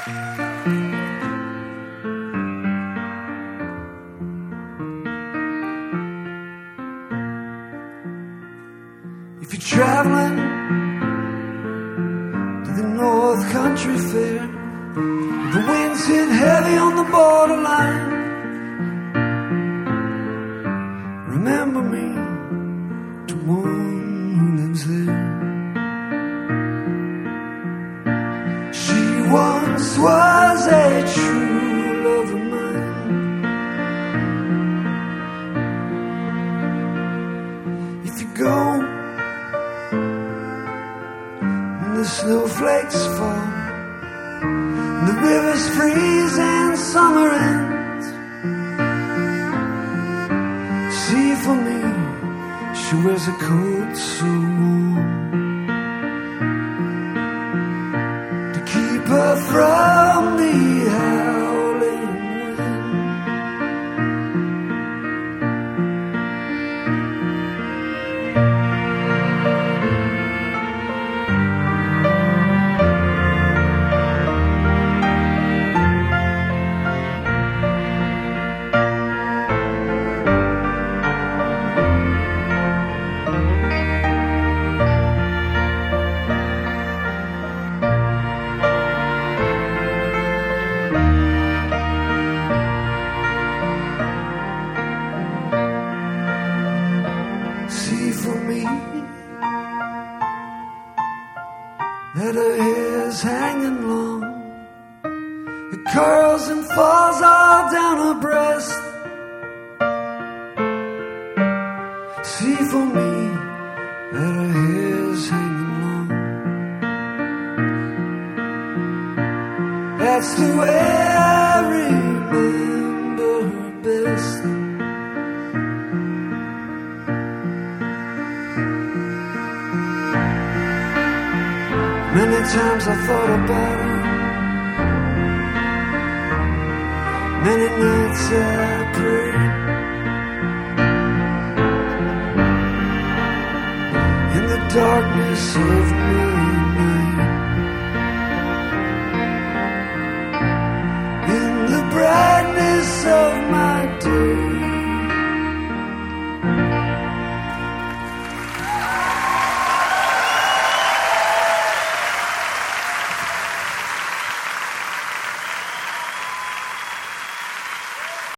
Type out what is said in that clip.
If you're traveling to the North Country Fair, the winds hit heavy on the borderline, remember me to one who lives there. She once was a true love of mine. If you go and the snowflakes fall, the rivers freeze and summer ends, see for me, she wears a coat so warm to keep her from the howling wind. See for me that her hair's hanging long, it curls and falls all down her breast. See for me that her hair's hanging long, that's the way I remember her best. Many times I thought about her, many nights I prayed, in the darkness of my night, in the brightness of